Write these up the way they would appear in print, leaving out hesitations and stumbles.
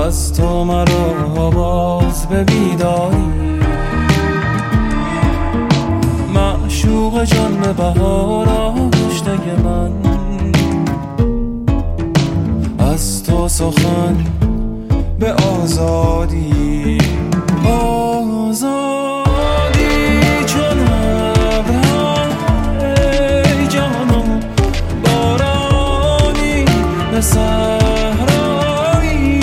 از تو مرا باز به بیداری، معشوق جان به بهار آغشته من، از تو سخن به آزادی، آزادی چون ابرها ای جانم، بارانی به صحرایی،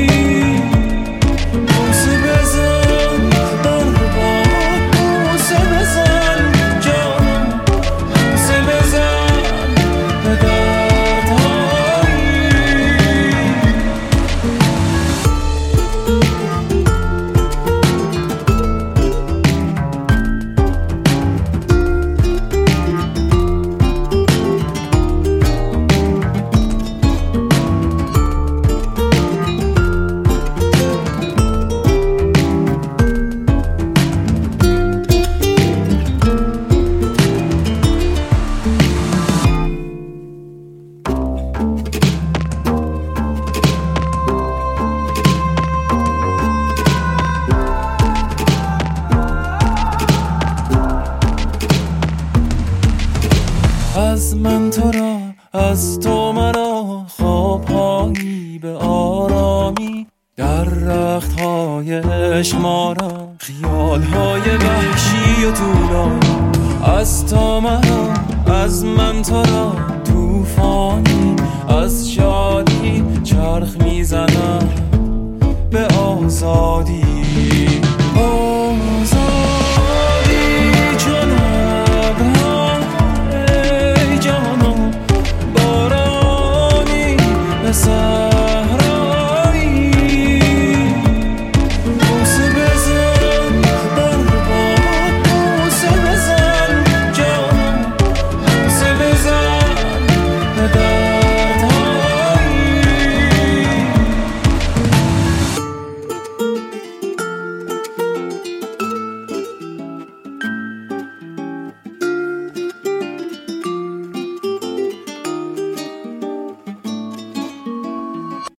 بوسه بزن در باد، بوسه بزن جانم، بوسه بزن به دردهایی. از من تو را، از تو مرا، خوابهایی به آرامی، در رختهای عشق ما را، خیالهای وحشی و طولانی، از تو مرا، از من تو را، توفانی از شادی چرخ میزنم به آزادی.